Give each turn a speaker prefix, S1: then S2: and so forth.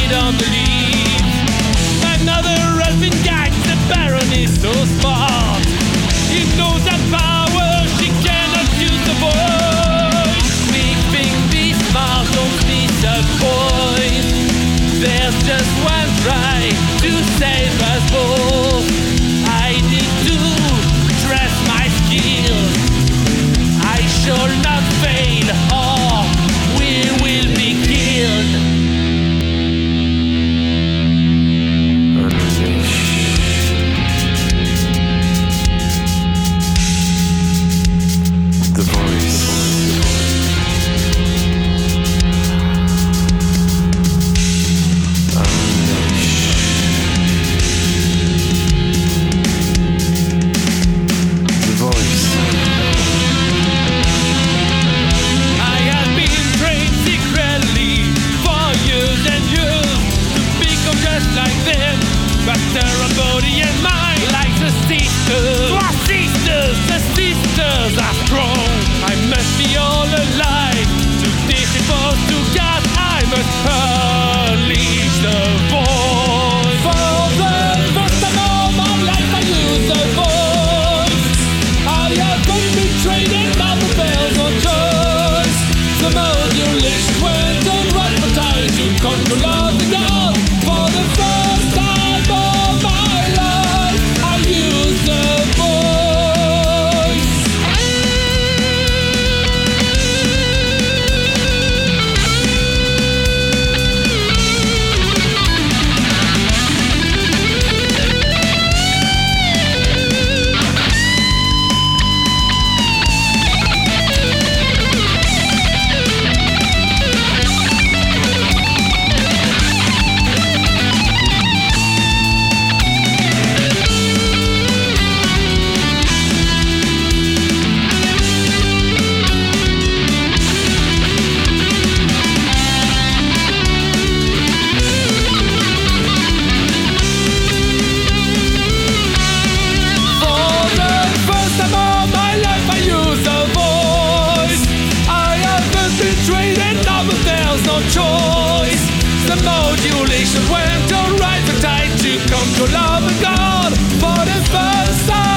S1: don't believe. Another has been gagged, the Baron is so smart. He knows that power, she cannot use the voice. Big thing, be smart, don't disappoint. There's just one try to save us both. I need to dress my skills. I shall not fail, or we will be killed.
S2: The voice.
S1: But their body and mind, like the sisters. Our sisters, the sisters are strong. I must be all alive. To difficult to God, I must unleash the voice. For the first time of my life, I use the voice. I have been betrayed and now the bells on choice. The modulation went on right for time to control the God. For the first time. Choice. The modulation went on right for time to control of God for the first time.